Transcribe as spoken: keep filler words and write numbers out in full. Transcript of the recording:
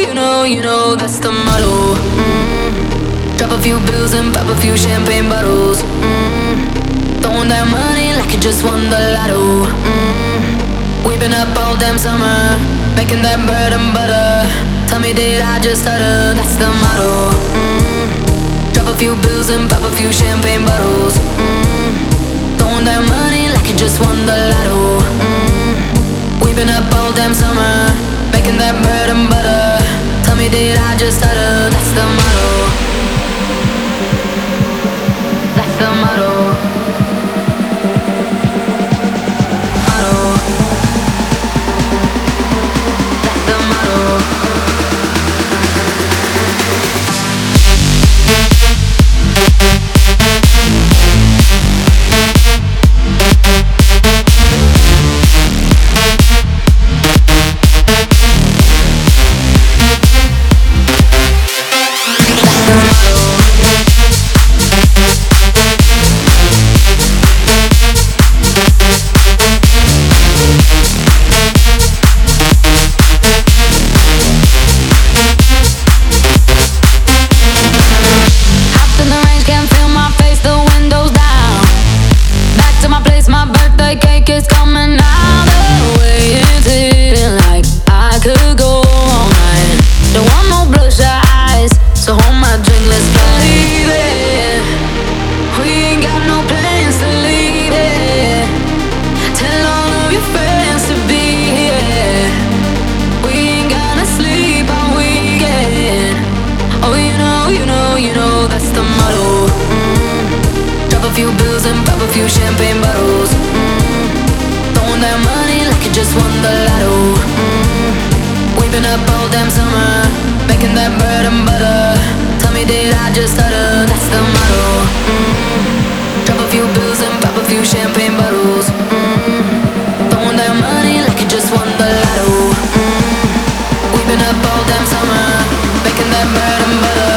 you know, you know that's the motto. Mm. Drop a few bills and pop a few champagne bottles. Mm. Throwing that money like you just won the lotto. Mm. We've been up all damn summer, making that bread and butter. Tell me, did I just stutter? That's the motto. Mm. Drop a few bills and pop a few champagne bottles. Mm. Throwing that money like you just won the lotto. Mm. We've been up all damn summer, making that bread and butter. Tell me, did I just stutter? That's the motto. That's the motto. Motto. That's the motto. We've been up all damn summer, making that bread and butter.